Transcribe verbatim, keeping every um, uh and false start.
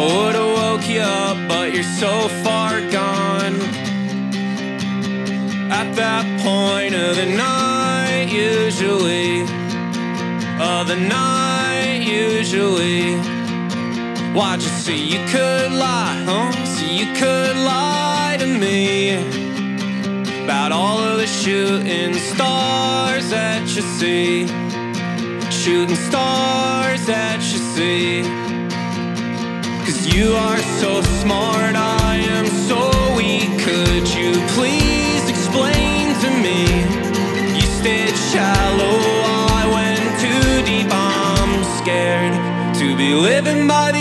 would've woke you up, but you're so far gone. At that point of the night, usually, of the night, usually. Why'd you say you could lie, huh? So you could lie to me about all of the shooting stars that you see, shooting stars that you see. Cause you are so smart, I am so weak. Could you please explain to me? You stayed shallow, I went too deep. I'm scared to be living by the